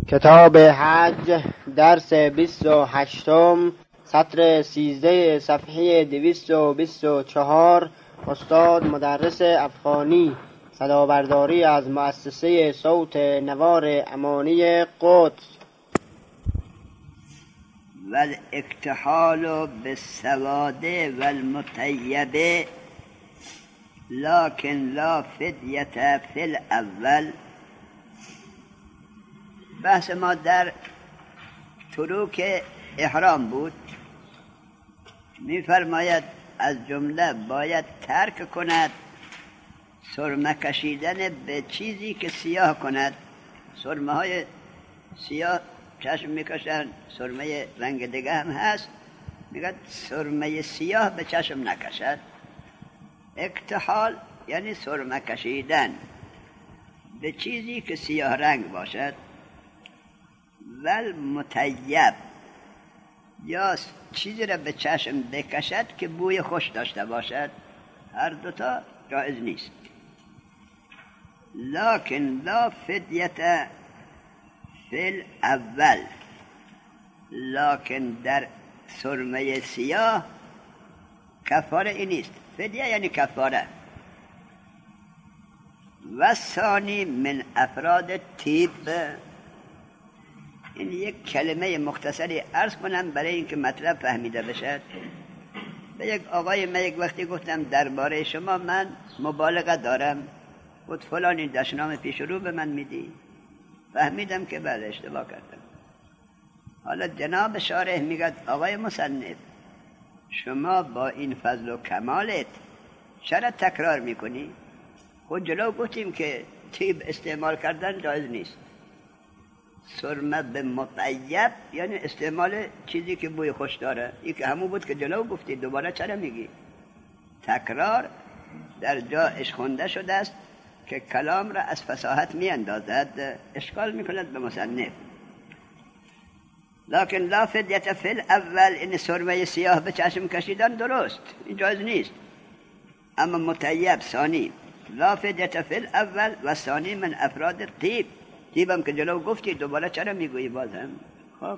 کتاب حج درس 28 سطر 13 صفحه 224 استاد مدرس افغانی صدابرداری از مؤسسه صوت نوار امانی قدس. والاکتحال بالسواد والمطیب لكن لا فدیة فی الاول. بحث ما در تروک احرام بود. می‌فرماید از جمله باید ترک کند سرمه کشیدن به چیزی که سیاه کند. سرمه های سیاه چشم میکشن، سرمه رنگ دیگه هم هست، میگه سرمه سیاه به چشم نکشد. اکتحال یعنی سرمه کشیدن به چیزی که سیاه رنگ باشد. والمطیب یا چیزی را به چشم بکشد که بوی خوش داشته باشد. هر دوتا جایز نیست. لكن لا فدیة فی الاول، لكن در سرمه سیاه کفاره ای نیست. فدیه یعنی کفاره. و ثانی من افراد طیب. این یک کلمه مختصری عرض کنم برای اینکه مطلب فهمیده بشد. به یک آقای من یک وقتی گفتم درباره شما من مبالغه دارم، گفت فلان این دشنام پیش رو به من میدی؟ فهمیدم که بله اشتباه کردم. حالا جناب شارح میگه آقای مصنف شما با این فضل و کمالت چرا تکرار میکنی؟ خود جلو گفتیم که طیب استعمال کردن جایز نیست. سرمه به مطیب یعنی استعمال چیزی که بوی خوش داره. این که همون بود که جلو گفتی، دوباره چرا میگی؟ تکرار در جایش خونده شده است که کلام را از فصاحت میاندازد، اشکال میکند به مصنف. لكن لا فدیة فی الاول، این سرمه سیاه به چشم کشیدن درست، این جایز نیست. اما مطیب ثانی، لا فدیة فی الاول و ثانی من افراد طیب. طیبم که جلو گفتی، دوباره چرا میگویی بازم؟ خب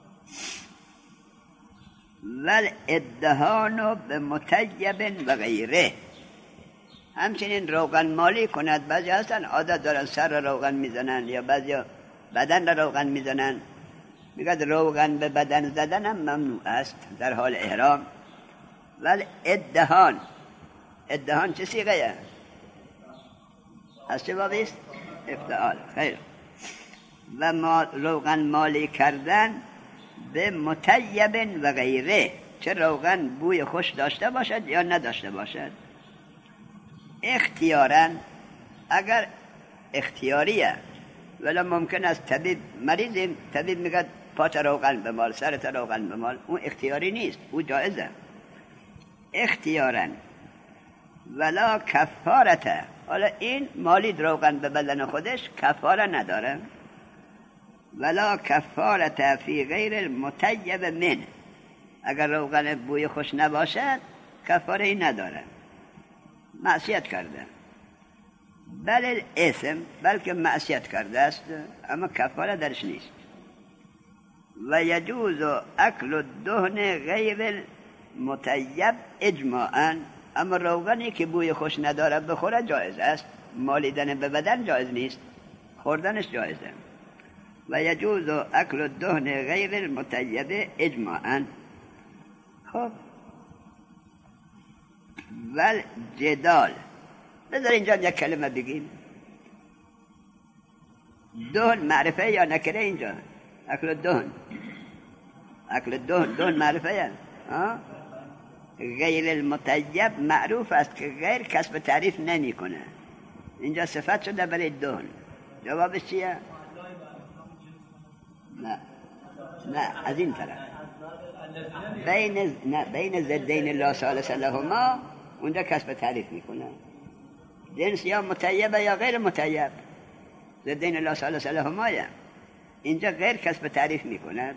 والادهان به مطیب و غیره. همچنین روغن مالی کند. بعضی هستن عادت دارن سر را روغن میزنن یا بعضی بدن را روغن میزنن. میگه روغن به بدن زدن هم ممنوع است در حال احرام. ولی ادهان، ادهان چه صیغه از چه بابی است؟ افتعال. خیر. و روغن مالی کردن به مطیب و غیره، چه روغن بوی خوش داشته باشد یا نداشته باشد. اختیاراً، اگر اختیاریه ولی ممکن است طبیب مریضیم، طبیب میگه پات روغن بمال، سرت روغن بمال، اون اختیاری نیست، اون جایزه. اختیاراً ولا کفارته. حالا این مالید روغن به بدن خودش کفاره نداره. ولا کفارته فی غیر المطیب من، اگر روغن بوی خوش نباشد کفاره ای نداره، معصیت کرده. بل اسم، بلکه معصیت کرده است اما کفاره درش نیست. و یجوز اکل الدهن غیر المطیب اجماعاً، اما روغنی که بوی خوش نداره بخوره جایز است. مالیدن به بدن جایز نیست، خوردنش جایزه. و یجوز اکل الدهن غیر المطیب اجماعاً. خب ول جدال، بذار اینجا یک کلمه بگیم. دهن معرفه یا نکره اینجا؟ اکل الدهن، اکل الدهن، دهن معرفه. غیر المطیب معروف است که غیر کسب تعریف نمی کنه. اینجا صفت شده برای دهن. جوابش چیه؟ نه از این طرف بین ضدین لا ثالث لهما اونجا کسب تعریف میکنه. جنس یا مطیبه یا غیر مطیب، ضدین لا ثالث لهما. اینجا غیر کسب تعریف میکند.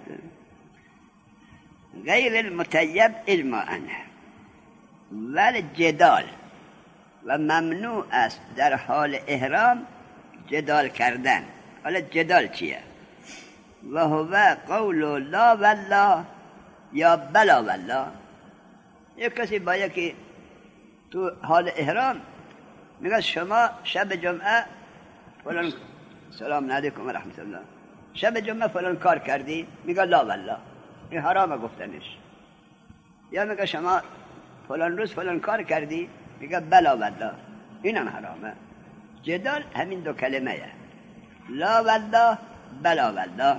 غیر المطیب اجماعاً. ولی جدال، و ممنوع است در حال احرام جدال کردن. حالا جدال چیه؟ و هو قول لا والله یا بلا والله. یک کسی با یکی تو حال احرام میگه شما شب جمعه فلان، سلام علیکم و رحمت الله، شب جمعه فلان کار کردی؟ میگه لا والله، این حرامه گفتنش. یا میگه شما فلان روز فلان کار کردی؟ میگه بلا والله، اینم حرامه. جدال همین دو کلمه لا والله بلا والله.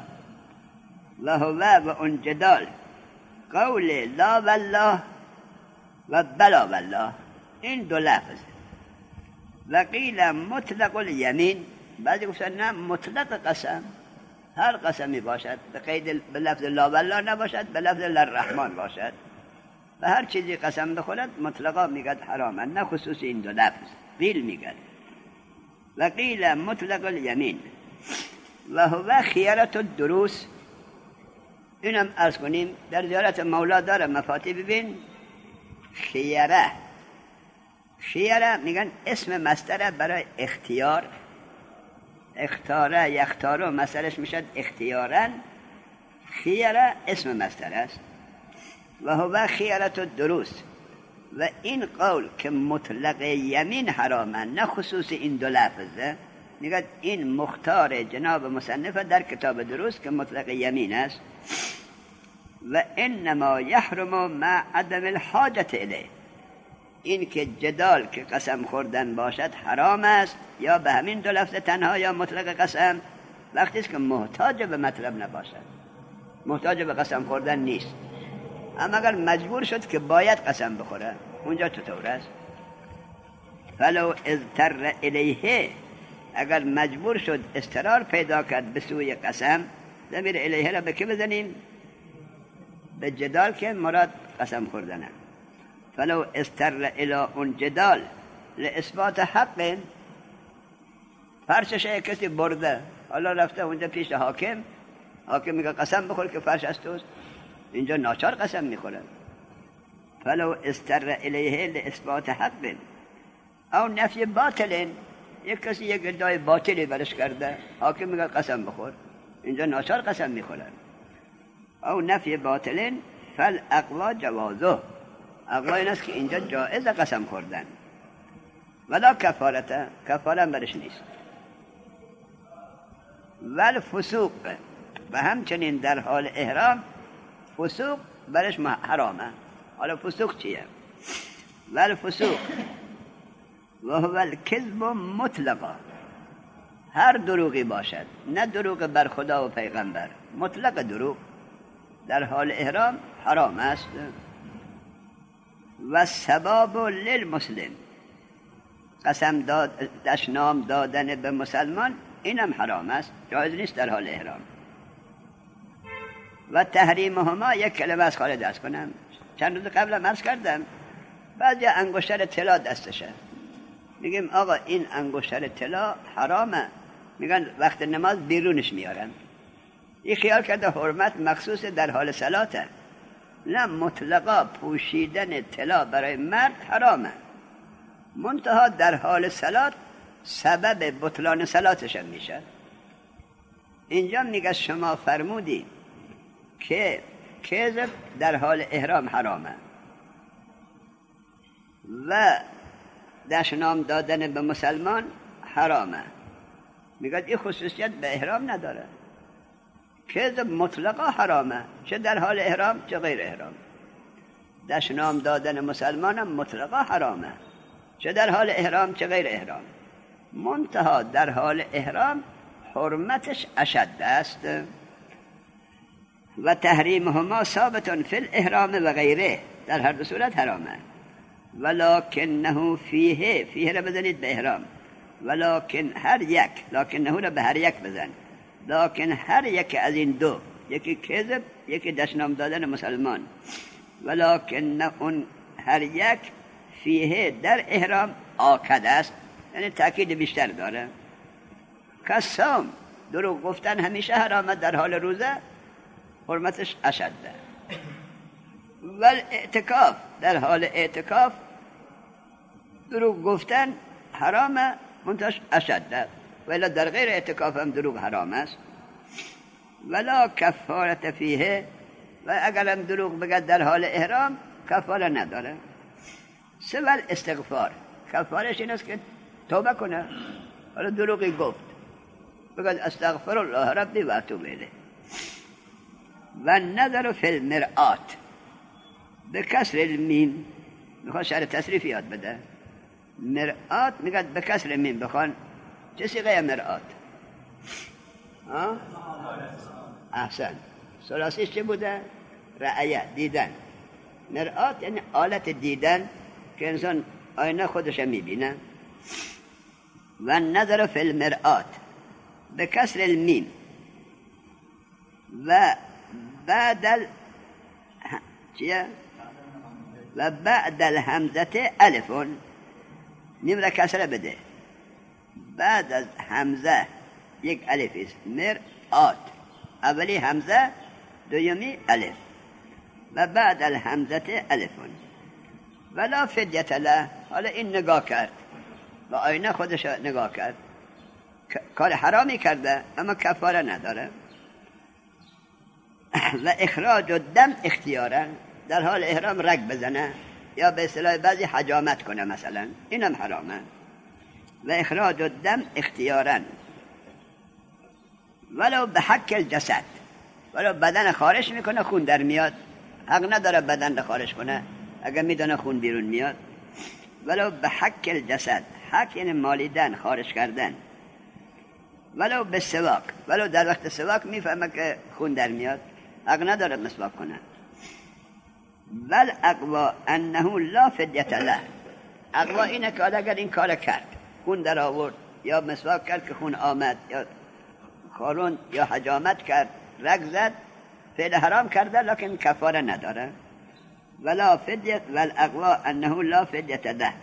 و هو و اون جدال قول لا والله و بلا والله، این دو لفظ. و قیل مطلق الیمین، بعضی گفتن نه مطلق قسم، هر قسمی باشد به قید به لفظ لا والله نباشد، به لفظ للرحمن باشد، و هر چیزی قسم بخورد مطلقا میگد حرامه، نه خصوص این دو لفظ. قیل میگد. و قیل مطلق الیمین و هو خیارت الدروس. اینم عرض کنیم در زیارت مولا داره مفاتیح ببین. خیاره، خیاره میگن اسم مصدر برای اختیار، اختاره یختارو مصدرش میشد اختیارن، خیاره اسم مصدر است. و هو خیارت الدروس. و این قول که مطلق یمین حرامه نه خصوص این دو لفظه، میگه این مختار جناب مصنف در کتاب دروس که مطلق یمین است. و انما یحرم مع عدم الحاجت الیه، این که جدال که قسم خوردن باشد حرام است، یا به همین دو لفظ تنها یا مطلق قسم، وقتی است که محتاج به مطلب نباشد، محتاج به قسم خوردن نیست. اما اگر مجبور شد که باید قسم بخوره، اونجا چطور است؟ فلو اضطر الیه، اگر مجبور شد اضطرار پیدا کرد به سوی قسم، ضمیر الیه را به که بزنیم؟ به جدال که مراد قسم خوردنه. فلو اضطر الی اون جدال لاثبات حق، فرشش کسی برده، حالا رفته اونجا پیش حاکم، حاکم میگه قسم بخور که فرش از توست، اینجا ناچار قسم میخوره. فلو اضطر الیه لاثبات حق او نفی باطل، یک کسی یک ادعای باطلی برش کرده، حاکم میگه قسم بخور، اینجا ناچار قسم میخوره. او نفی باطل فالاقوا جوازه، اقوا این است که اینجا جائز قسم خوردن، ولا کفارته، کفاره برش نیست. ول فسوق، و همچنین در حال احرام فسوق برش حرامه. حالا فسوق چیه؟ ول فسوق و هو الکذب مطلقا، هر دروغی باشد، نه دروغ بر خدا و پیغمبر، مطلق دروغ در حال احرام حرام است. و سباب للمسلم، قسم دشنام دادن به مسلمان، اینم حرام است، جایز نیست در حال احرام. و تحریمهما، یک کلمه از خالد درس کنم، چند روز قبل عرض کردم، بعضی انگشتر طلا دستشه، میگیم آقا این انگشتر طلا حرامه، میگن وقت نماز بیرونش میارن. این خیال کرده حرمت مخصوص در حال صلاته، نه، مطلقا پوشیدن طلا برای مرد حرامه، منتها در حال صلات سبب بطلان صلاتش میشه. اینجا میگه شما فرمودی که کذب در حال احرام حرامه و دشنام دادن به مسلمان حرامه، میگه این خصوصیت به احرام نداره. کذب مطلقا حرامه، چه در حال احرام چه غیر احرام. دشنام دادن مسلمان هم مطلقا حرامه، چه در حال احرام چه غیر احرام، منتها در حال احرام حرمتش اشد است. و تحریمهما ثابت فی الاحرام و غیره، در هر دو صورت حرامه. ولکنه فیه را بزنید به احرام، ولکن هر یک، لکنه را به هر یک بزن، لکن هر یک از این دو، یکی کذب یکی دشنام دادن مسلمان، ولکن اون هر یک فیه در احرام آکد است، یعنی تأکید بیشتر داره. کسام، دروغ گفتن همیشه حرامه در حال روزه، حرمتش اشده. ول اعتکاف، در حال اعتکاف دروغ گفتن حرامه، منتش اشده، ولی در غیر اعتکاف هم دروغ حرام است. ولا کفارت فیه، و اگرم دروغ بگد در حال احرام کفاره نداره. سوال استغفار، کفارش این است که توبه کنه. حالا دروغی گفت، بگد استغفر الله ربی و اتوب الیه. و نظر فی المرآت به کسر المیم، میخواد شرح تصریف یاد بده. مرآت میگد به کسر میم بخوان. چه صیغه مرآت؟ احسن. ثلاثیش چه بوده؟ رأیه، دیدن. مرآت یعنی آلت دیدن که انسان آینه خودش میبینه. و نظر فی المرآت به کسر المیم و بعد چیه؟ و بعد الهمزه الفون، میم را کسره بده، بعد از همزه یک الف است. مرآت، اولی همزه، دومی الف، و بعد الهمزه الفون. ولا فدیت له. حالا این نگاه کرد، با آینه خودش نگاه کرد، کار حرامی کرده اما کفاره نداره. و اخراج الدم اختیارا، در حال احرام رگ بزنه یا به اصطلاح بعضی حجامت کنه مثلا، اینم حرامه. و اخراج الدم اختیارا ولو به حک الجسد، ولو بدن خارج میکنه خون در میاد، حق نداره بدن رو خارج کنه اگر میدونه خون بیرون میاد. ولو به حک الجسد، حک یعنی مالیدن، خارج کردن. ولو به سواک، ولو در وقت سواک میفهمه که خون در میاد، حق نداره مسواک کنه. ول اقوا انه لا فدیت له، اقوا اینه که اگر این کار کرد، خون در آورد یا مسواک کرد که خون آمد یا خارون یا حجامت کرد، رگ زد، فعل حرام کرده لکن کفاره نداره. ولا فدیت، ول اقوا انه لا فدیت له.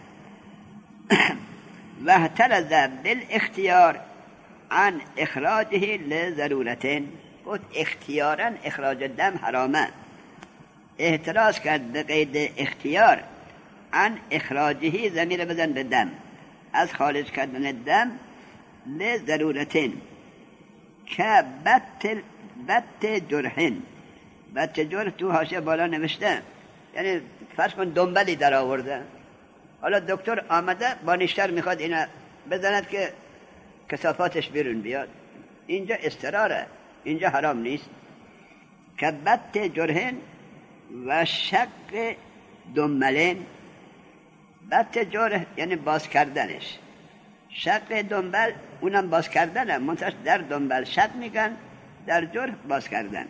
و احترز بالاختیار عن اخراجه لضرورتين، قد اختیارا اخراج دم حرامه، احتراز کرد به قید اختیار عن اخراجه، ضمیر بزن به دم، از خارج کردن دم، لضرورتين که بط جرحین. بط جرح تو حاشیه بالا نوشته، یعنی فرض کن دنبلی در آورده، حالا دکتر آمده با نیشتر میخواد اینا بزند که کثافاتش بیرون بیاد، اینجا استراره، اینجا حرام نیست. که بط جرحین و شق دنبلین. بط جرح یعنی باز کردنش، شق دنبل اونم باز کردنه، منتش در دنبل شق میگن، در جرح باز کردن.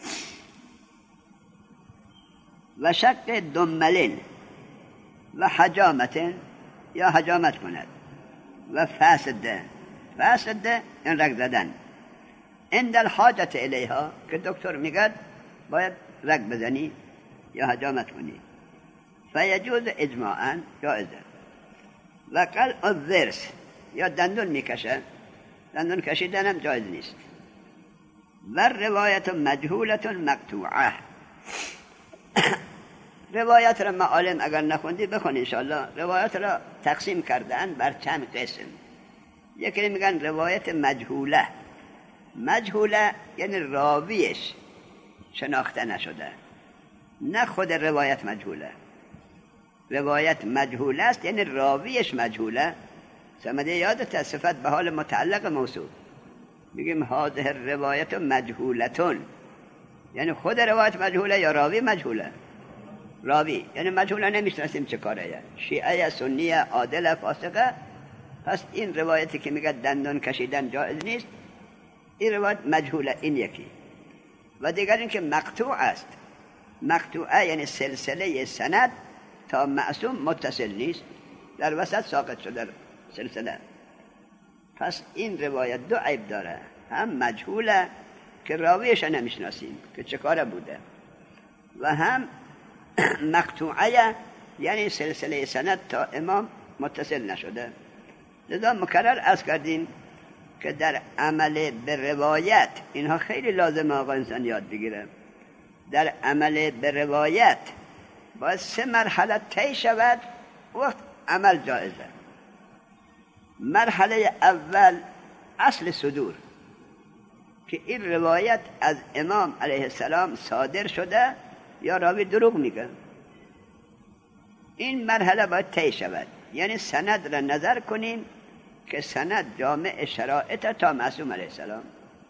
و شق دنبلین و حجامتین، یا حجامت کند. و فاسده، فاسده این رگ زدن. عند الحاجت الیها، که دکتر میگه باید رگ بزنی یا حجامت کنی، فیجوز اجماعا، جائزه. و قلع الضرس، یا دندون میکشه، دندون کشیدن هم جایز نیست. و روایت مجهولت مقطوعه، روایت را معالم اگر نخوندی بخون انشاءالله. روایت را تقسیم کردن بر چند قسم. یکی میگن روایت مجهوله. مجهوله یعنی راویش شناخته نشده، نه خود روایت مجهوله. روایت مجهوله است یعنی راویش مجهوله. سمده یادت صفت به حال متعلق موصول، میگیم هذه روایت مجهولتون، یعنی خود روایت مجهوله یا راوی مجهوله. راوی یعنی مجهوله، نمیشناسیم چه کاره، شیعه، سنیه، عادل، فاسقه. پس این روایتی که میگه دندان کشیدن جایز نیست، این روایت مجهوله، این یکی. و دیگر این که مقطوع است. مقطوعه یعنی سلسله سند تا معصوم متصل نیست، در وسط ساقط شده سلسله. پس این روایت دو عیب داره، هم مجهوله که راویش نمیشناسیم که چه کاره بوده، و هم مقطوعه یعنی سلسله سند تا امام متصل نشده. لذا مکرر عرض کردیم که در عمل به روایت اینها خیلی لازمه آقا انسان یاد بگیره. در عمل به روایت باید 3 مرحله طی شود، وقت عمل جایزه. مرحله اول اصل صدور، که این روایت از امام علیه السلام صادر شده یا راوی دروغ میگه. این مرحله باید طی شود، یعنی سند را نظر کنیم که سند جامع شرایط تا معصوم علیه السلام.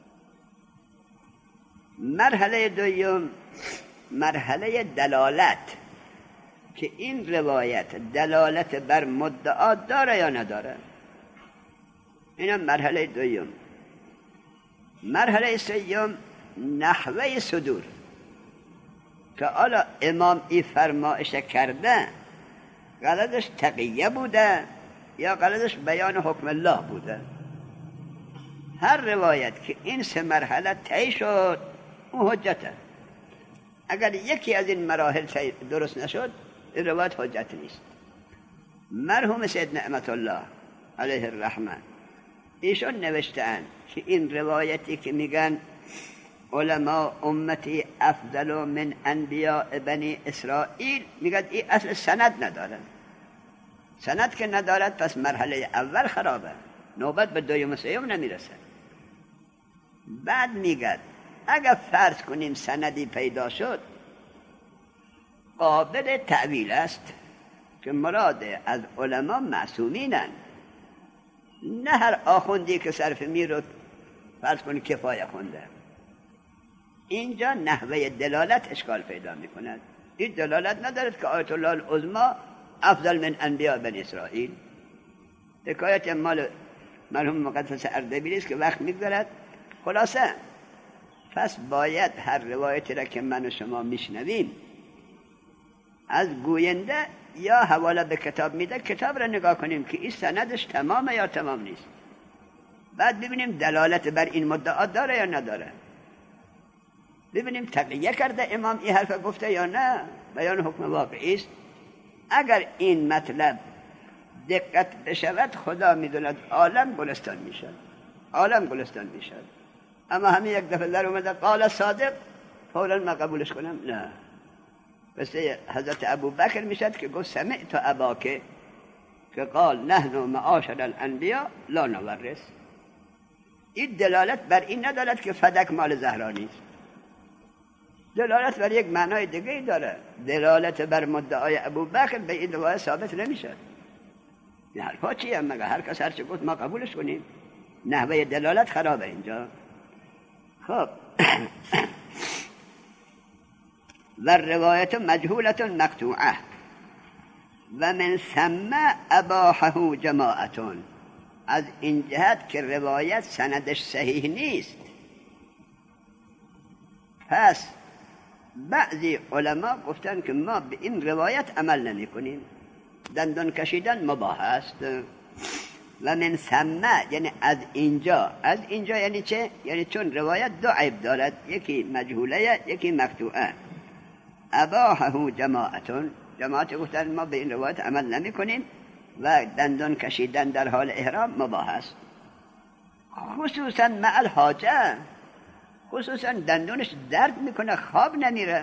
مرحله دوم مرحله دلالت، که این روایت دلالت بر مدعا داره یا نداره. اینم مرحله دوم. مرحله سوم نحوه صدور، که حالا امام این فرمایش کرده غرضش تقیه بوده یا غرضش بیان حکم الله بوده. هر روایت که این سه مرحله طی شد اون حجته. اگر یکی از این مراحل درست نشد این روایت حجت نیست. مرحوم سید نعمت الله علیه الرحمه ایشون نوشتن که این روایتی که میگن علماء امتی افضل من انبیاء بنی اسرائیل، میگن این اصل سند نداره. سند که ندارد پس مرحله اول خرابه، نوبت به دوم و سوم نمیرسه. بعد میگن اگر فرض کنیم سندی پیدا شد قابل تعویل است که مراد از علما معصومینن، نه هر آخوندی که صرف میر رو فرض کنیم کفایه خونده. اینجا نحوه دلالت اشکال پیدا میکند. این دلالت ندارد که آیت الله العظمی افضل من انبیاء بنی اسرائیل. حکایت مال مرحوم مقدس اردبیلی است که وقت میگذرد. خلاصه پس باید هر روایتی را که من و شما میشنویم از گوینده یا حواله به کتاب میده، کتاب را نگاه کنیم که این سندش تمامه یا تمام نیست. بعد ببینیم دلالت بر این مدعا داره یا نداره. ببینیم تقیه کرده امام این حرف گفته یا نه، بیان حکم واقعی است. اگر این مطلب دقت بشود خدا میدوند عالم گلستان میشد، عالم گلستان میشد. اما همین یک دفعه در اومده قال صادق فوراً ما قبولش کنم؟ نه. مثل حضرت ابو بکر میشد که گفت سمعت اباکه که قال نحن معاشر الانبیاء لا نورث. این دلالت بر این ندارد که فدک مال زهرا نیست، دلالت بر یک معنای دیگه داره. دلالت بر مدعای ابو بکر به این روایت ثابت نمیشه. این حرفا چیه؟ مگه هر کس هر چه گفت ما قبولش کنیم؟ نحوه دلالت خرابه اینجا. خب و روایت مجهولت مقطوعه و من ثم اباحه جماعتون. از این جهت که روایت سندش صحیح نیست، پس بعضی علما گفتن که ما به این روایت عمل نمی کنیم، دندان کشیدن مباح است. و من ثم یعنی از اینجا. از اینجا یعنی چه؟ یعنی چون روایت دو عیب دارد، یکی مجهوله یکی مقطوعه. اباحه جماعتون، جماعت گفتن ما به این روایت عمل نمی کنیم و دندان کشیدن در حال احرام مباح است، خصوصا مع الحاجه. خصوصا دندونش درد میکنه، خواب نمیره،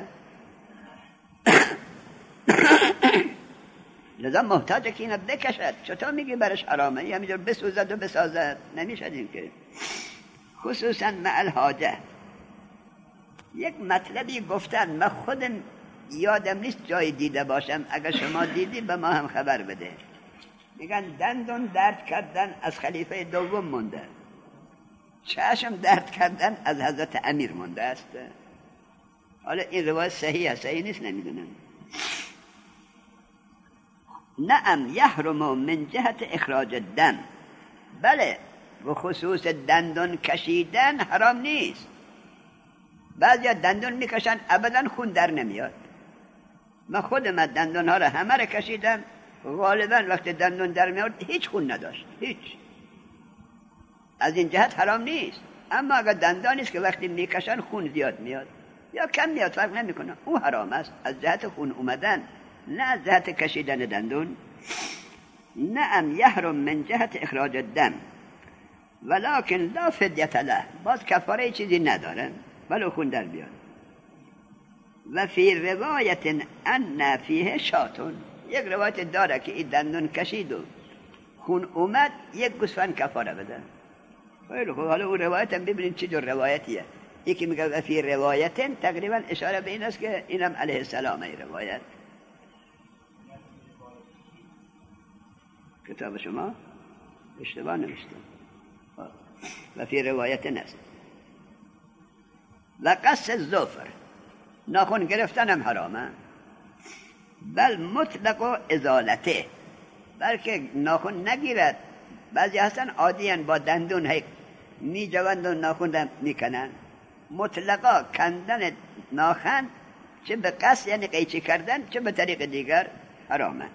لذا محتاجه که اینو بکشد. چطور میگی برش حرامه؟ یه همینجور بسوزد و بسازد؟ نمیشد این که. خصوصا مع الحاجه. یک مطلبی گفتن من خودم یادم نیست جای دیده باشم، اگر شما دیدی به ما هم خبر بده. میگن دندون درد کردن از خلیفه دوم مونده، چشم درد کردن از حضرت امیر مونده است. حالا این روایت صحیح است صحیح نیست نمیدونم. نعم یحرم من جهت اخراج الدم، بله و خصوص دندون کشیدن حرام نیست. بعضی دندون میکشن ابدا خون در نمیاد. من خودم دندون ها رو همه رو کشیدم، غالبا وقت دندون در میاد هیچ خون نداشت، هیچ. از این جهت حرام نیست. اما اگر دندانی است که وقتی میکشن خون زیاد میاد یا کم میاد فرق نمیکنه، او حرام است از جهت خون اومدن، نه از جهت کشیدن دندون. نعم یحرم من جهت اخراج الدم ولکن لا فدیة له، باز کفاره چیزی نداره ولو خون در بیاد. و فی روایت ان فیه شاتون، یک روایت داره که این دندون کشید و خون اومد یک گوسفند کفاره بده. خیلی خوب، حالا اون روایت هم ببینید چه جور روایتیه. یکی میگه فی روایت، تقریبا اشاره به این است که اینم علیه السلام ای روایت. کتاب شما اشتباه نوشته و فی روایت نست. و قص الظفر، ناخن گرفتن هم حرامه، بل مطلق و ازالته، بلکه ناخن نگیرد. بعضی هستن عادیان با دندون می جوند و ناخن میکنن. مطلقا کندن ناخن چه به قصد یعنی قیچی کردن چه به طریق دیگر حرامه.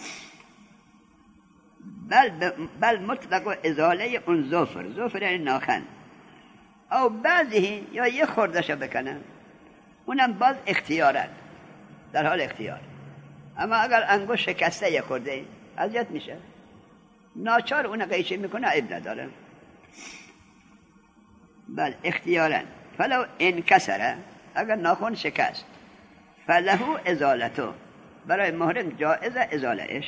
بل مطلق و ازاله اون ظفر یعنی ناخن، او بعضی یا یه خوردش بکنن، اونم باز اختیارن، در حال اختیار. اما اگر انگوش شکسته یه خورده اذیت میشه، ناچار اون قیچی میکنه، عیب نداره. بل اختیارن. فلو انکسره، اگر ناخن شکست، فله ازالتو، برای محرم جائز ازالهش.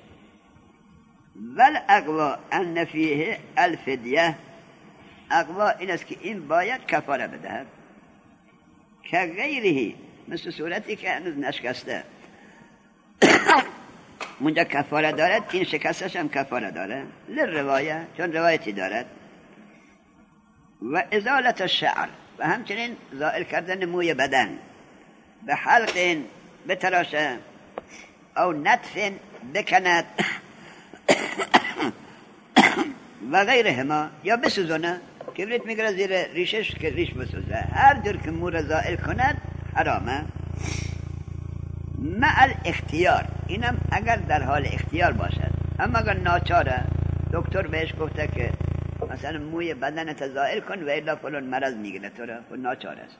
ول اقوا ان فیه الفدیه، اقوا این است که این باید کفاره بدهد، که غیره مثل صورتی که هنوز نشکسته اونجا کفاره دارد، این شکستش هم کفاره داره للروایه، چون روایتی دارد. و ازالت الشعر، و همچنین زائل کردن موی بدن، به حلق بتراشه، او نتف بکند و غیرهما، یا بسوزونه، کبریت میگره زیر ریشش که ریش بسوزه. هر جور که مو را زائل کند حرامه. مع الاختیار، اینم اگر در حال اختیار باشد. اما اگر ناچاره، دکتر بهش گفته که مثلا موی بدنت زائل کن و الا فلان مرض میگیره تو را، و ناچاره است.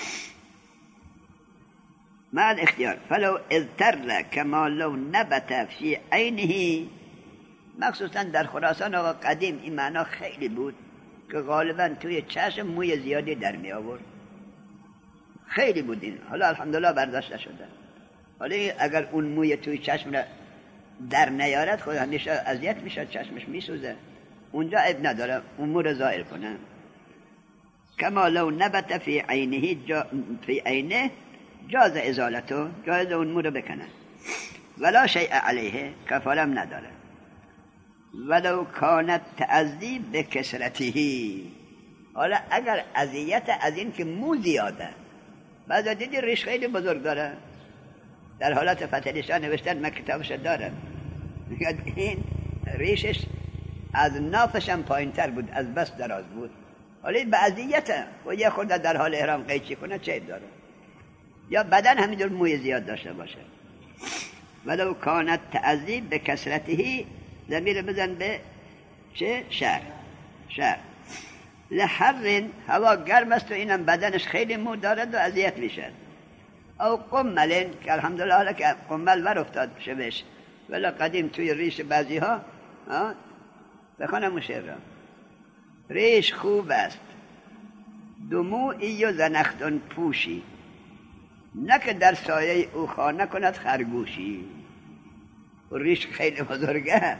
مع الاختیار. فلو اضطر کما لو نبت فی عینه، مخصوصا در خراسان آقا قدیم این معنا خیلی بود که غالبا توی چشم موی زیادی در می آورد، خیلی بود این. حالا الحمدلله برداشته شده. حالا اگر اون موی توی چشم را در نیارد، خود همیشه اذیت میشه، چشمش میسوزه، اونجا عیب نداره اون مو را زائل کنه. کما لو نبت فی عینه، فی عینه جاز ازالتو، جاز اون مو را بکنه. ولا شیء علیه، کفارم نداره. ولو کانت تعذی به کسرتهی، حالا اگر اذیت از این که مو زیاده، بعد دیدی ریش خیلی بزرگ داره، در حالت فتحعلی نوشتن، من کتابش دارم، میگه این ریشش از نافش هم پایین تر بود، از بس دراز بود، حالا به اذیته و یه خورده در حال احرام قیچی کنه چه داره، یا بدن همینجور موی زیاد داشته باشه. ولو کانت تعذی به کسرتهی، ضمیر بزن به چه؟ شهر. لحر، هوا گرم است و اینم بدنش خیلی مو دارد و اذیت میشه. او قمل، که الحمدلله حالا که قمل ور افتاد شبش، ولی قدیم توی ریش بعضی ها بخونم مشیر را، ریش خوب است دموعی و زنختون پوشی، نه که در سایه او خانه کند خرگوشی. و ریش خیلی بزرگه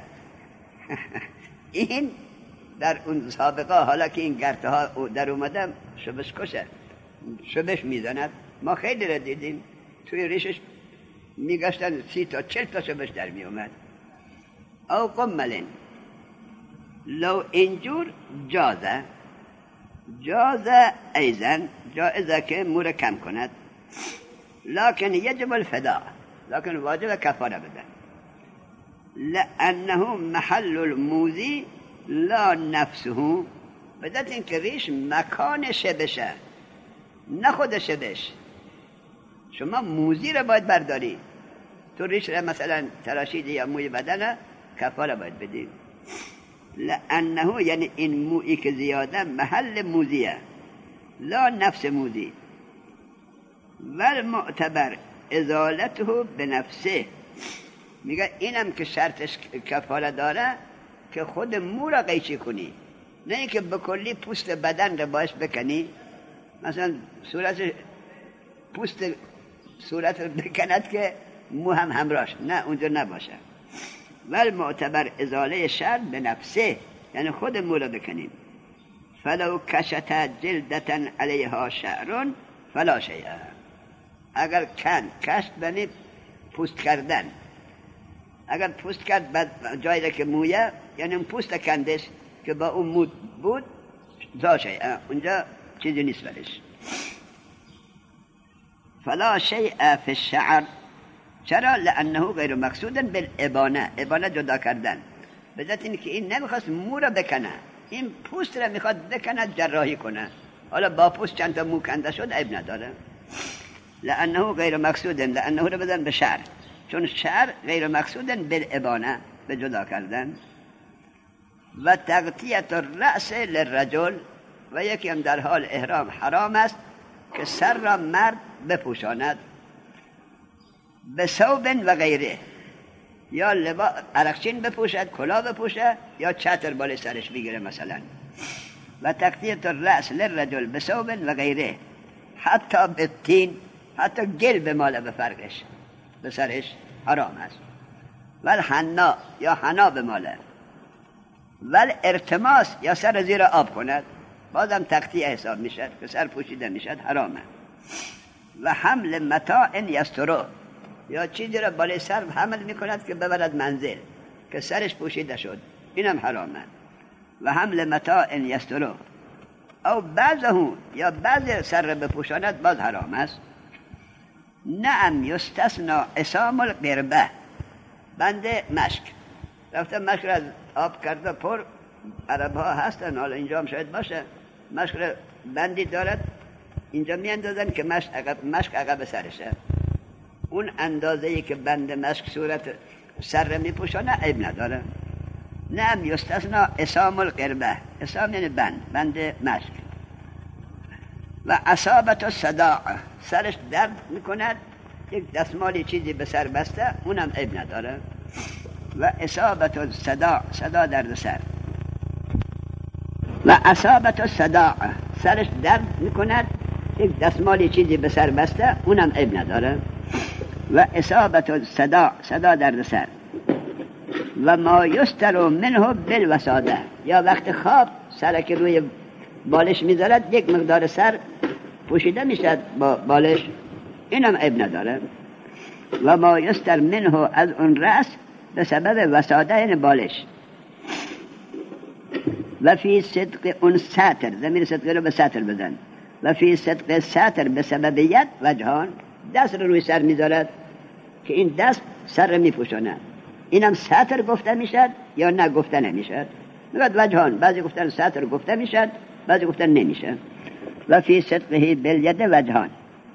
این در اون سابقه، حالا که این گرته ها در اومده شبش کشه، شبش میزند. ما خیلی را دیدیم توی ریشش میگشتن 30 تا 40 تا شبش در میومد. او قملین، لو اینجور جازه ایزن، جائزه که مور کم کند، لکن یجب الفداء، لکن واجب کفاره بده. لأنه محل الموزی لا نفسه، بدت این که ریش مکان شبشه نه خود شبش. شما موزی را باید برداری، تو ریش را مثلا تراشیدی یا موی بدنه، کفاره باید بدی. لأنه یعنی این مویی که زیاده محل موزیه، لا نفس موزی. والمعتبر ازالته بنفسه، میگه اینم که شرطش کفاره داره که خود مو را قیچی کنی، نه اینکه بکلی پوست بدن را باش بکنی، مثلا پوست صورت را بکند که مو هم همراش، نه اونجا نباشه. والمعتبر ازاله شرط به نفسه، یعنی خود مو را بکنیم. فلو کشت جلدة علیها شعر فلا شیء. اگر کشت بنی پوست کردن، اگر پوست کرد بعد جایی که مویه، یعنی پوست کندش که با اون مود بود، لا شیء، اونجا چیزی نیست برش. فلا شیء فی الشعر. چرا؟ لانه غیر مقصود بالابانه. ابانه جدا کردن، به ذات این که این نمیخواست مو را بکنه، این پوست را میخواد بکنه، جراحی کنه. حالا با پوست چند تا مو کنده شد عیب نداره. لانه غیر مقصود، لانه را بدن به شعر، چون شعر غیر مقصود بالابانه، به جدا کردن. و تغطیت الرأس للرجل، و یکی هم در حال احرام حرام است که سر را مرد بپوشاند به ثوب و غیره، یا عرقچین بپوشد، کلاه بپوشه، یا چتر بالای سرش بگیره مثلا. و تغطیت الرأس للرجل به ثوب و غیره حتی بالطین، حتی گل بماله به فرقش، به سرش حرام است. والحنا، یا حنا بماله. والارتماس، یا سر زیر آب کند، بازم تغطیه حساب میشد که سر پوشیده میشد، حرامه. و حمل متاع یستره، یا چیزی را بالای سر حمل میکند که ببرد منزل که سرش پوشیده شد، اینم حرامه. و حمل متاع یستره او بعضه، یا بعض سر را بپوشاند، باز حرام است. نعم یستثنا عصام القربه، بند مشک. رفته مشک را از آب کرده پر، عرب ها هستن، حالا اینجا هم شاید باشه، مشک را بندی دارد، اینجا می اندازن که مشک عقب سرشه. اون اندازه‌ای که بند مشک صورت سر را می پوشانه عیب نداره. نعم یستثنا عصام القربه، عصام یعنی بند مشک. و اصابت الصداع، سرش درد میکند، یک دستمالی چیزی به سر بسته، اونم عیب نداره. و اصابت الصداع، صدا درد سر. و اصابت الصداع، سرش درد میکند، یک دستمالی چیزی به سر بسته، اونم عیب نداره. و اصابت الصداع، صدا درد سر. و ما یستر منه بالوساده، یا وقت خواب سر که روی بالش میذارد، یک مقدار سر پوشیده میشد با بالش، اینم عیب نداره. و ما یستر منه، از اون رأس، به سبب وساده یعنی بالش. و فی صدق اون ساتر، ضمیر صدق رو به ساتر بزن. و فی صدق ساتر به سبب ید وجهان، دست رو روی سر میذارد که این دست سر رو میپوشاند، اینم ساتر گفته میشد یا نه گفته نمیشد؟ میگه وجهان، بعضی گفتن ساتر گفته میشد، بعضی گفتن نمیشه. و فی صدقه بالید وجهان،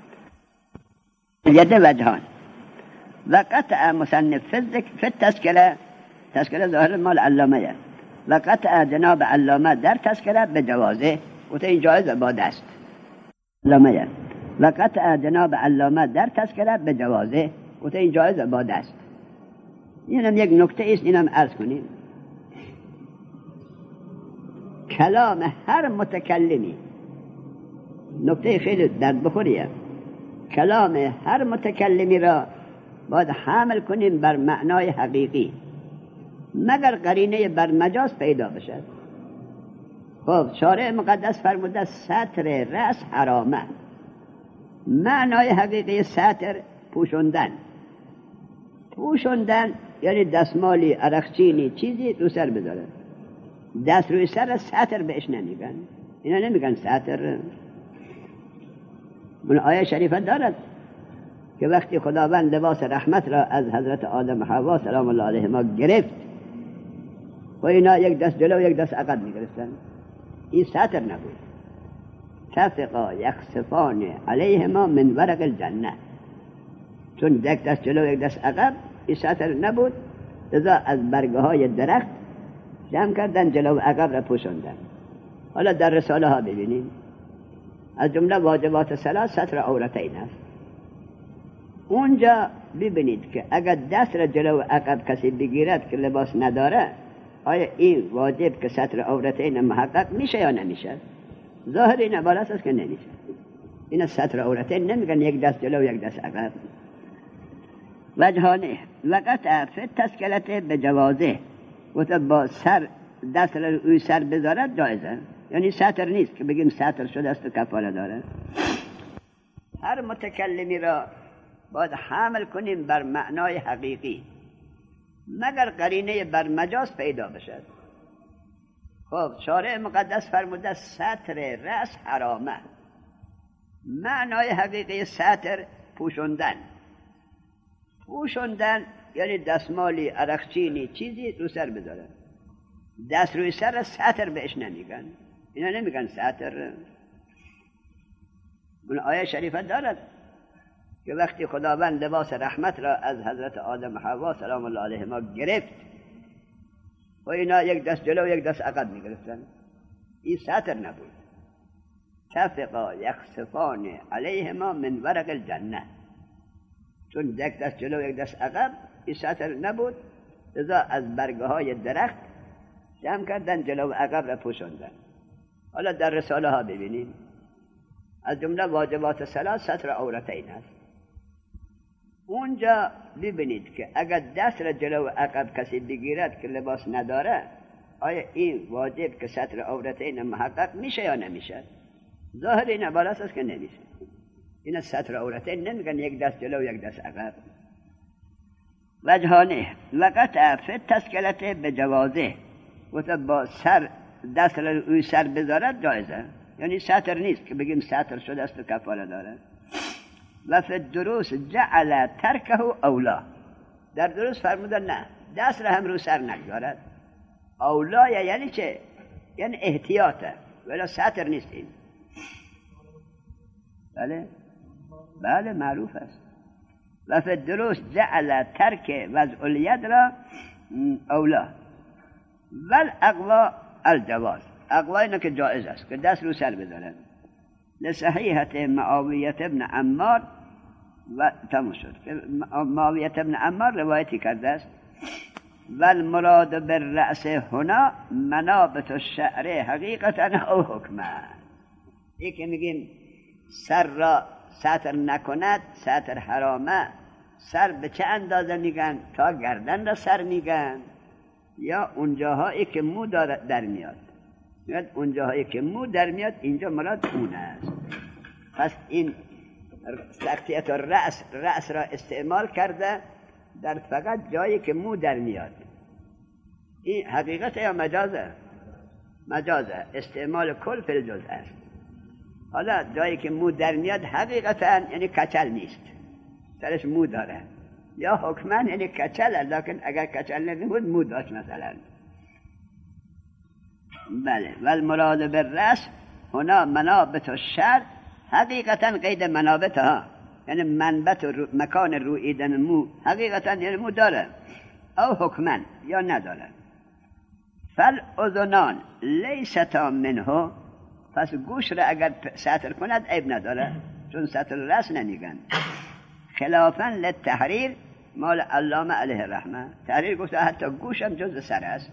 ید وجهان. و قطع مصنف فی التذکره، تذکره ظاهر مال علامه، و قطع جناب علامه در تذکره به جوازه، گفته این جایز با دست علامه. و قطع جناب علامه در تذکره به جوازه، گفته این جایز با دست. اینم یک نکته است، اینم عرض کنیم. کلام هر متکلمی، نکته خیلی درد بخوریه، کلام هر متکلمی را باید حمل کنیم بر معنای حقیقی، مگر قرینه بر مجاز پیدا بشد. خب شارع مقدس فرموده ستر رأس حرامه، معنای حقیقی ستر پوشوندن. پوشوندن یعنی دستمالی، عرقچینی، چیزی رو سر بذاره. دست روی سر ستر بهش نمیگن، اینا نمیگن ستر. من آیه شریفه دارد که وقتی خداوند لباس رحمت را از حضرت آدم و حوا سلام الله علیهما گرفت، و اینا یک دست جلو و یک دست عقب میگرفتن، این ستر نبود. تفقا یخصفان علیهما من ورق الجنه، چون یک دست جلو و یک دست عقب، این ستر نبود، لذا از برگه های درخت جمع کردن، جلو و عقب را پوشوندن. حالا در رساله ها ببینیم، از جمله واجبات صلاة ستر عورتین است. اونجا ببینید که اگر دست را جلو و عقب کسی بگیرد که لباس نداره، آیا این واجب که ستر عورتین محقق میشه یا نمیشه؟ ظاهر این عبارت است که نمیشه. این ستر عورتین نمیگن یک دست جلو و یک دست عقب. وجهانه وقت عرفه تسکلت به جوازه، گفت با سر دست را روی سر بذارد جایزه، یعنی ساتر نیست که بگیم ساتر شده است و کفاره داره. هر متکلمی را باید حمل کنیم بر معنای حقیقی مگر قرینه بر مجاز پیدا بشد. خب شارع مقدس فرموده ساتر رأس حرامه. معنای حقیقی ساتر پوشوندن یعنی دستمالی، عرقچینی، چیزی رو سر بذاره. دست روی سر ساتر بهش نمیگن، اینا نمیگن ساتر. اون آیه شریفه دارد که وقتی خداوند لباس رحمت را از حضرت آدم و حوا سلام الله علیهما گرفت و اینا یک دست جلو یک دست عقب میگرفتن، این ساتر نبود. تفقا یخصفان علیهما من ورق الجنه، چون یک دست جلو یک دست عقب، این ساتر نبود، لذا از برگه های درخت جمع کردن جلو و عقب را پوشوندن. حالا در رساله ها ببینیم از جمله واجبات صلاة ستر عورتین است. اونجا ببینید که اگر دست را جلو و عقب کسی بگیرد که لباس نداره، آیا این واجب که ستر عورتین محقق میشه یا نمیشه؟ ظاهر این عبارت است که نمیشه. این ستر عورتین نمیگن یک دست جلو و یک دست عقب. وجهانه وقت فی تسکلت به جوازه و با سر دست را روی سر بذارد جایزه، یعنی ساتر نیست که بگیم ساتر شده است و کفاره داره. و فی دروس جعل ترکه اولا، در دروس فرمودن نه دست را هم روی سر نگذارد. اولا یعنی چه؟ یعنی احتیاطه، ولی ساتر نیست این. بله معروف است. و فی دروس جعل ترک وضع الید را اولا والاقوا الجواز. اقوا اینه که جائز است که دست رو سر بذارن. لصحیحت معاویه ابن عمار و تمام شد که معاویه ابن عمار روایتی کرده است والمراد بالرأس هنا منابت الشعر حقیقتا او حکما. این که میگیم سر را ساتر نکند ساتر حرامه، سر به چه اندازه میگن؟ تا گردن را سر میگن یا اونجاهایی که مو در میاد؟ میاد اونجاهایی که مو در میاد اینجا مراد اون است. پس این تغطیه رأس را استعمال کرده در فقط جایی که مو در میاد. این حقیقت یا مجازه؟ مجازه، استعمال کل فی الجزء است. حالا جایی که مو در میاد حقیقتا یعنی کچل نیست، سرش مو داره، یا حکما یعنی کچل، لیکن اگر کچل نبود مو داشت مثلا. بله. والمراد بالرأس هنا منابت الشعر حقیقتا قید منابتها، یعنی منبت مکان رویدن مو حقیقتا یعنی مو داره، او حکما یا نداره. فالاذنان لیستا منه، پس گوش را اگر ساتر کند عیب نداره، چون ساتر راس نمیگن. خلافا للتحریر مال علامه علیه الرحمه، تحریر گفته حتی گوشم جز سر است.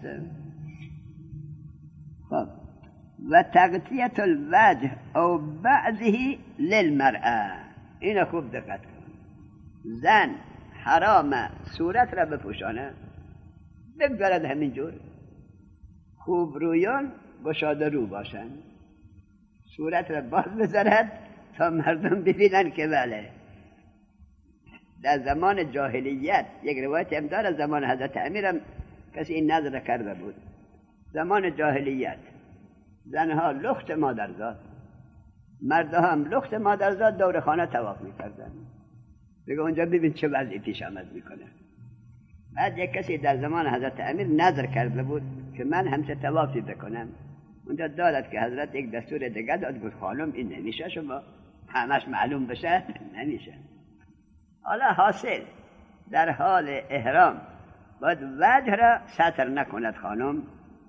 خب و تغطیه الوجه او بعضه للمرأه، اینو خوب دقت کن. زن حرام صورت را بپوشانه، بگذارد همینجور، خوب رویان گشاده رو باشن، صورت را باز بذارد تا مردم ببینن که بله. در زمان جاهلیت یک روایت هم داره، زمان حضرت امیر هم کسی این نظر کرده بود. زمان جاهلیت زنها لخت مادرزاد، مردها هم لخت مادرزاد دور خانه طواف میکردن. بگه اونجا ببین چه وضعی پیش آمد میکنه. بعد یک کسی در زمان حضرت امیر نظر کرده بود که من همچه طوافی بکنم. اونجا دارد که حضرت یک دستور دیگه داد، گفت خانم این نمیشه، شما همش معلوم بشه نمیشه. حالا حاصل در حال احرام باید وجه را ساتر نکند خانم.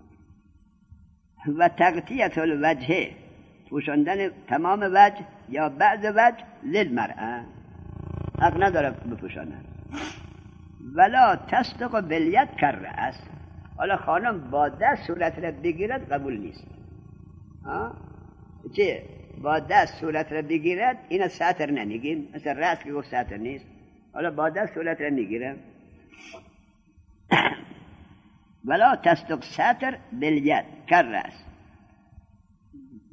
و تغطیه الوجه، پوشاندن تمام وجه یا بعض وجه للمرأه، حق نداره بپوشاند. ولا تصدق بالید کررأس، حالا خانم با دست صورت را بگیرد قبول نیست. چه؟ با دست صورت را بگیرد این ساتر نمیگیم، مثل رأس که گفت ساتر نیست. حالا با دست صورت را میگیره. ولا تصدق ساتر بالید کررأس.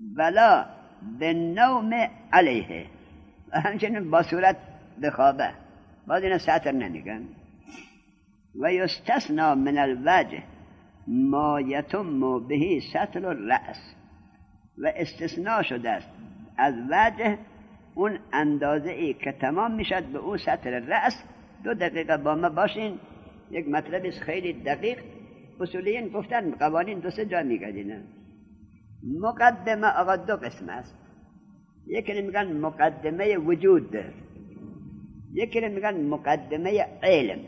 ولا به نوم علیه، و همچنین با صورت بخوابه، باز اینا سطر نمیگن. و یستثنا من الوجه ما یتم به سطر الرأس، و استثناء شده است از وجه اون اندازه ای که تمام میشد به او سطر رأس. 2 دقیقه با ما باشین، یک مطلب خیلی دقیق. اصولیین گفتن قوانین 2-3 جا میگردینه. مقدمه آقا 2 قسم است. یکی میگن مقدمه وجود، یکی میگن مقدمه علم.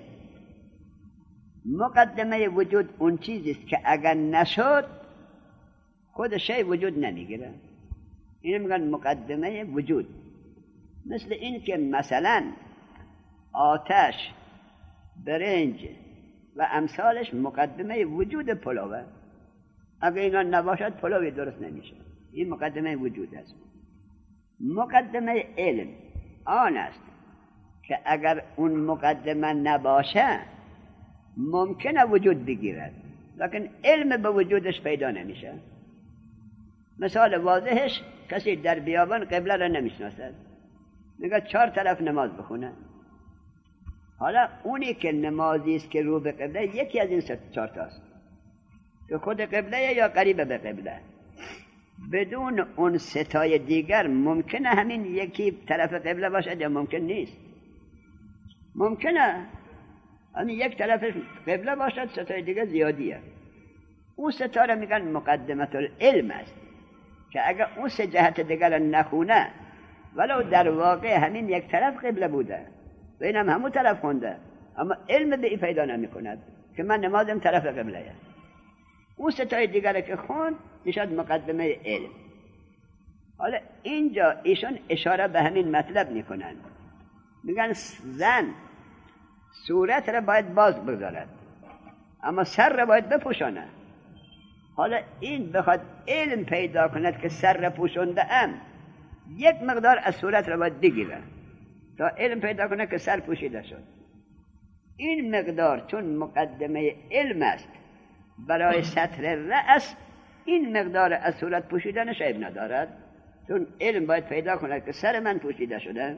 مقدمه وجود اون چیزی است که اگر نشد خود شی وجود نمیگیره، این میگن مقدمه وجود. مثل این که مثلا آتش، برنج و امثالش مقدمه وجود پلوه. اگر اینا نباشد پلوی درست نمیشه. این مقدمه وجود است. مقدمه علم آن است که اگر اون مقدمه نباشه ممکنه وجود بگیرد، لیکن علم به وجودش پیدا نمیشه. مثال واضحش کسی در بیابان قبله را نمیشناسد، میگه 4 طرف نماز بخونه. حالا اونی که نمازی است که رو به قبله یکی از این 4 تاست که خود قبله یا قریب به قبله. بدون اون 3 تای دیگر ممکنه همین یکی طرف قبله باشد یا ممکن نیست. ممکنه همین یک طرف قبله باشد، 3 تای دیگر زیادیه. اون 3 تا را میگن مقدمت العلم است که اگر اون 3 جهت دیگر نخونه ولو در واقع همین یک طرف قبله بوده و اینم همون طرف خونده، اما علم به این پیدا نمی کند که من نمازم طرف قبله است. اون 3 تای دیگر که خوند میشد مقدمه علم. حالا اینجا ایشون اشاره به همین مطلب میکنن، میگن زن صورت را باید باز بگذارد اما سر را باید بپوشاند. حالا این بخواد علم پیدا کند که سر را پوشانده ام، یک مقدار از صورت را باید بگیره تا علم پیدا کند که سر پوشیده شد. این مقدار چون مقدمه علم است برای سطر رأس، این مقدار از صورت پوشیدنش عیب ندارد، چون علم باید پیدا کند که سر من پوشیده شده.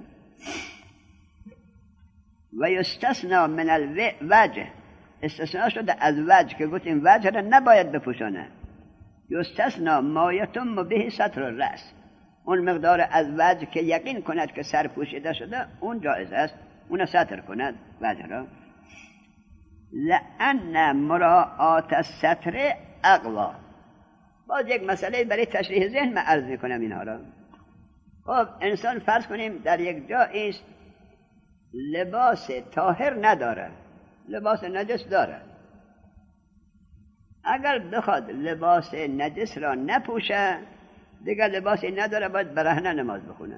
و یستثنا من الوجه، استثناء شده از وجه که گفتیم وجه را نباید بپوشانه. یستثنا ما یتم به سطر الرأس، اون مقدار از وجه که یقین کند که سر پوشیده شده اون جایز است، اون سطر کند وجه را. لأن مراعات السطر اقوا. باز یک مسئله برای تشریح ذهن من عرض میکنم اینها را. خب انسان فرض کنیم در یک جا است لباس طاهر نداره، لباس نجس داره. اگر بخواد لباس نجس را نپوشه دیگر لباسی نداره، باید برهنه نماز بخونه.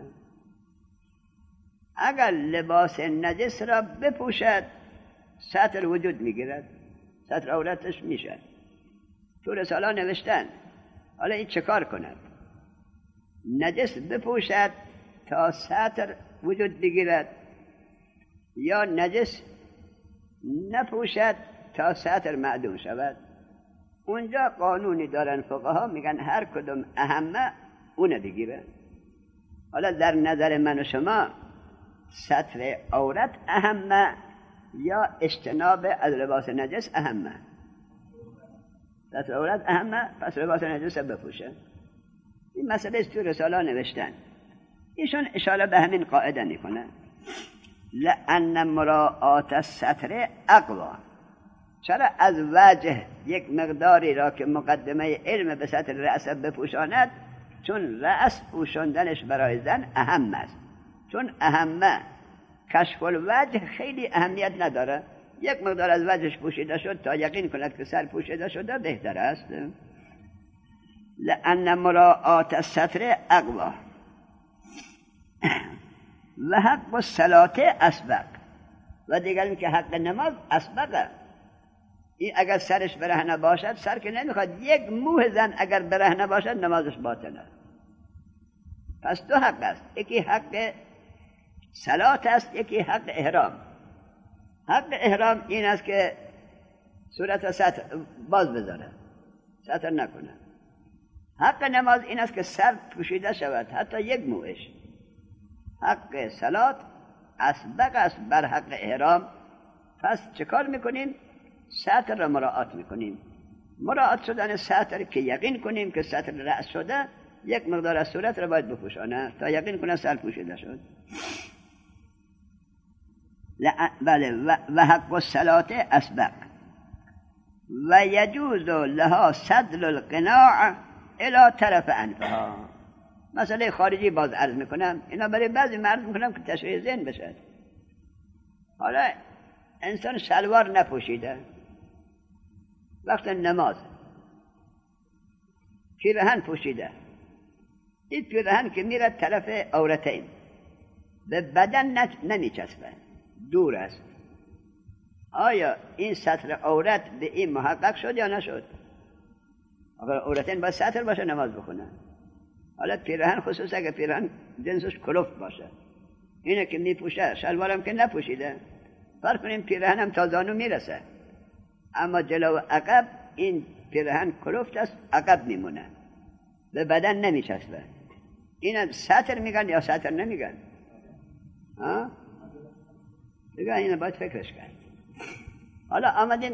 اگر لباس نجس را بپوشد سطر وجود میگیرد، سطر عورتش میشه. تو رساله نوشتن حالا این چه کار کند؟ نجس بپوشد تا سطر وجود بگیرد یا نجس نپوشد تا سطر معدوم شود؟ اونجا قانونی دارن فقها، میگن هر کدوم اهمه اونه بگیره. حالا در نظر من و شما سطر عورت اهمه یا اجتناب از لباس نجس اهمه؟ سطر عورت اهمه، پس لباس نجس بپوشه. این مسئله است تو رساله نوشتن. ایشون اشاره به همین قاعده میکنه، لأن مراعات السطر اقوا. چرا از وجه یک مقداری را که مقدمه علم به سطر رأس بپوشاند؟ چون رأس پوشاندنش برای زن اهم است. چون اهمه کشف الوجه خیلی اهمیت نداره، یک مقدار از وجهش پوشیده شد تا یقین کند که سر پوشیده شده بهتر است. لأن مراعات السطر اقوا و حق الصلاة اسبق. و دیگر این که حق نماز اسبقه. این اگر سرش برهنه باشد، سر که نمیخواد، یک موه زن اگر برهنه باشد نمازش باطله. پس 2 حق است، یکی حق صلات است، یکی حق احرام. حق احرام این است که صورت و سطر باز بذاره، سطر نکنه. حق نماز این است که سر پوشیده شود، حتی یک موش. حق صلات اسبق است بر حق احرام. پس چه کار میکنیم؟ سطر را مراعات میکنیم. مراعات شدن سطر که یقین کنیم که سطر رأس شده، یک مقدار از صورت را باید بپوشانه تا یقین کنه سر پوشیده شد. بله. و حق الصلات اسبق و یجوز لها سدل القناع الى طرف انفها. مسئله خارجی باز عرض میکنم، اینا برای بعضی عرض میکنم که تشریح ذهن بشه. حالا انسان شلوار نپوشیده وقت نماز، پیرهن پوشیده، این پیرهن که میره طرف عورتین به بدن نمیچسبه، دور است. آیا این سطر عورت به این محقق شد یا نشد؟ اگر عورتین باید سطر باشه نماز بخونه. حالا پیرهن خصوصا که پیرهن جنسش کلفت باشه، اینه که میپوشه، شلوارم که نپوشیده، فرق کنیم پیرهن هم تا زانو میرسه، اما جلو و عقب این پیرهن کلفت است، عقب میمونه، به بدن نمیچسبه. اینم سطر میگن یا سطر نمیگن؟ دیگه اینو باید فکرش کرد. حالا آمدین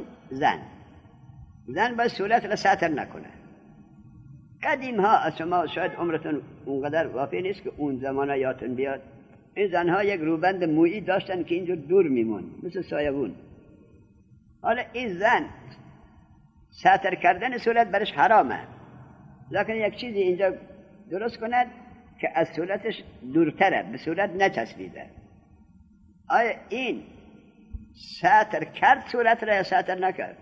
زن باید صورت را سطر نکنه. قدیم ها از شما شاید عمرتون اونقدر وافی نیست که اون زمانه یادتون بیاد، این زنها یک روبند مویی داشتن که اینجور دور میمون مثل سایبون. حالا این زن سطر کردن صورت برش حرامه، لکن یک چیزی اینجا درست کند که از صورتش دورتره، به صورت نچسبیده. آیا این سطر کرد صورت را یا سطر نکرد؟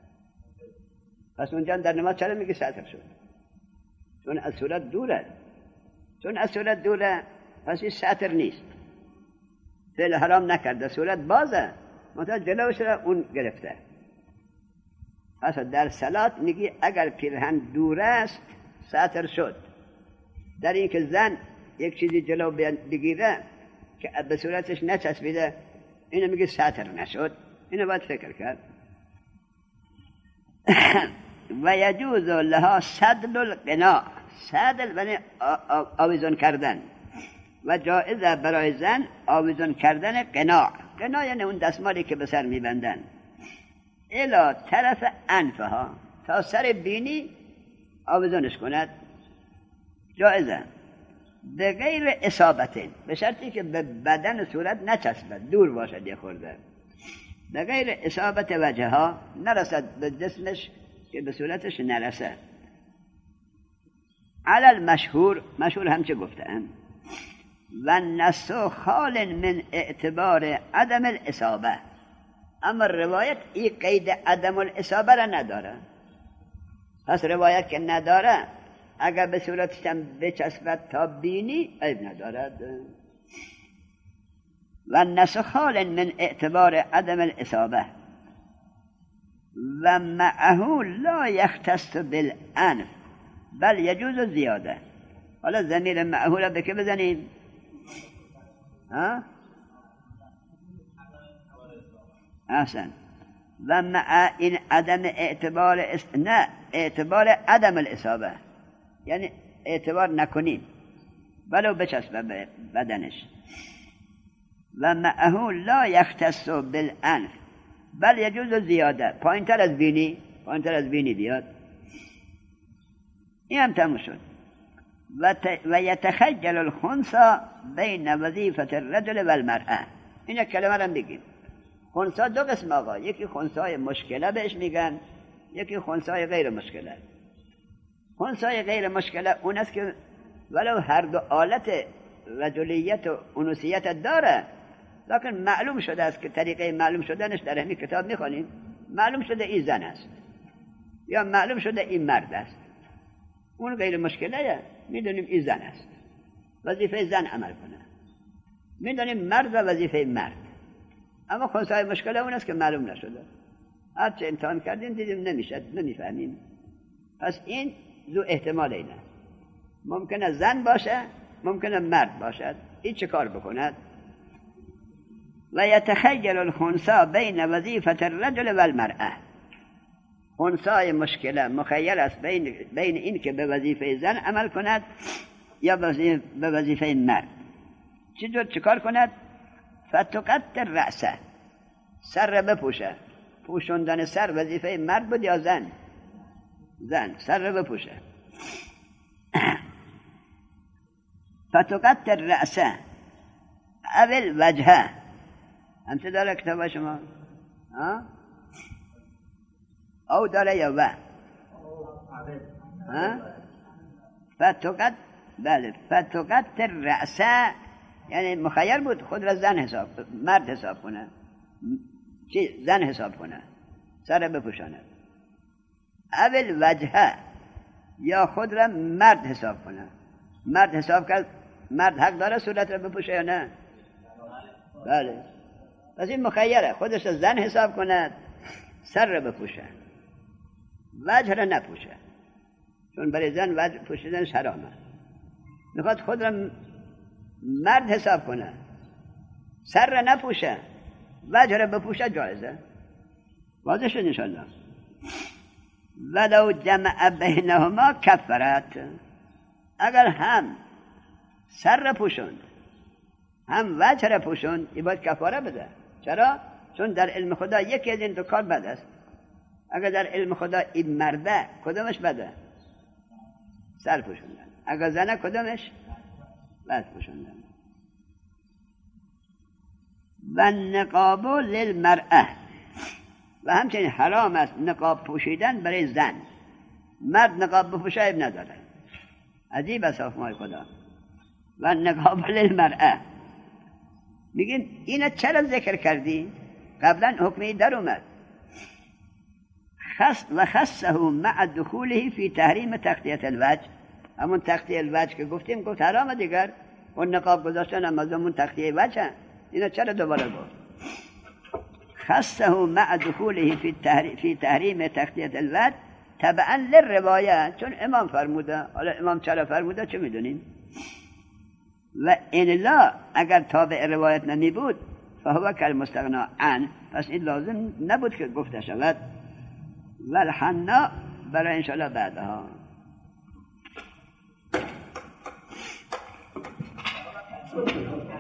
پس اونجا در نماز چرا میگه سطر شد؟ چون از صورت دوره. چون از صورت دوره پس این سطر نیست، فعل حرام نکرده، صورت بازه، منتها جلوش را اون گرفته. پس در صلات میگی اگر پیرهن دور است سطر شد. در این که زن یک چیزی جلو بگیره که به صورتش نچسبیده، اینو میگه سطر نشد. اینو باید فکر کرد. و یجوز لها سدل القناع، سدل یعنی آویزان کردن، و جایزه برای زن آویزان کردن قناع. قناع یعنی اون دستمالی که به سر میبندن، الی طرف انفها، تا سر بینی آویزانش کند، جایزه به غیر اصابتین، به شرطی که به بدن صورت نچسبد، دور باشد یه خورده، به غیر اصابت وجه ها، نرسد به جسمش که به صورتش نرسد. علل مشهور هم چه گفتن؟ و نسو خال من اعتبار عدم الاصابه، اما روایت این قید عدم الاصابه را نداره. پس روایت که نداره، اگر به صورتش هم بچسبد تا بینی عیب ندارد. و نسو خال من اعتبار عدم الاصابه و معه لا یختص بالانف بل یجوز زیاده. حالا ضمیر معه را به که بزنیم؟ احسن. و مع این عدم اعتبار نه اعتبار عدم الاصابه، یعنی اعتبار نکنیم ولو بچسبه به بدنش. و معه لا یختص بالانف بل یجوز زیاده، پایینتر از بینی بیاد. این هم تموم شد. و یتخجل الخنثی بین وظیفه الرجل و المرأه. این کلمه را بگیم. خنثی دو قسم آقا، یکی خنثی مشکله بهش میگن، یکی خنثی غیر مشکله. خنثی غیر مشکله اون است که ولو هر دو آلت رجلیت و انوثیت داره، لکن معلوم شده است که طریقه معلوم شدنش در همین کتاب میخوانیم، معلوم شده این زن است یا معلوم شده این مرد است. اون غیر مشکله، میدونیم این زن است، وظیفه زن عمل کنه، میدونیم مرد و وظیفه مرد. اما خنثی مشکله اون است که معلوم نشده، هرچه امتحان کردیم دیدیم نمیشد، نمیفهمیم. پس این ذو احتمال اینه، ممکنه زن باشه ممکنه مرد باشد. این چه کار بکند؟ و یتخیل الخنثی بین وظیفه الرجل و المرأه. خنثای مشکله مخیر است بین این که به وظیفه زن عمل کند یا به وظیفه مرد. چکار کند؟ فتقط رأسه، سر بپوشه. پوشوندن سر وظیفه مرد بود یا زن؟ زن سر بپوشه. فتقط رأسه اول وجهه. همچه داره کتاب شما؟ او داره یا و؟ فتقط، بله، فتقط رأسه یعنی مخیر بود خود را زن حساب، مرد حساب کنه، زن حساب کنه، سر بپوشانه. اول وجهه یا خود را مرد حساب کنه. مرد حساب کرد، مرد حق داره صورت را بپوشه یا نه؟ بله. پس این مخیره، خودش را زن حساب کنه، سر را بپوشه، وجه را نپوشه، چون برای زن وجه پوشیدن حرامه. میخواد خود را مرد حساب کنه، سر را نپوشه، وجه را بپوشه، جایزه. واضح شد انشاءالله. ولو جمع بینهما کفرت. اگر هم سر را پوشوند هم وجه را پوشوند، این باید کفاره بده. چرا؟ چون در علم خدا یکی از این دو کار بد است. اگر در علم خدا این مرده کدامش بده؟ سر پوشوندن. اگر زنه کدامش؟ وجه پوشوندن. و نقاب للمرأه، و همچنین حرام است نقاب پوشیدن برای زن. مرد نقاب بپوشه عیب نداره. عجیب است حکم خدا. و نقاب للمرأه، میگین اینا چرا ذکر کردی؟ قبلا حکمی در اومد. و خصه مع دخوله فی تحریم تغطیه الوجه. همون تغطیه الوجه که گفتیم، گفت حرام دیگر. و نقاب گذاشتن هم از همون تغطیه وجه. اینا چرا دوباره گفت؟ خصه مع دخوله فی تحریم تغطیه الوجه تبعا للروایه، چون امام فرموده. حالا امام چرا فرموده چه میدونیم؟ و این لا اگر تابع روایت نمی بود فهو کالمستغنا عنه، پس این لازم نبود که گفته شود. و الحنا برای انشاءالله بعدها.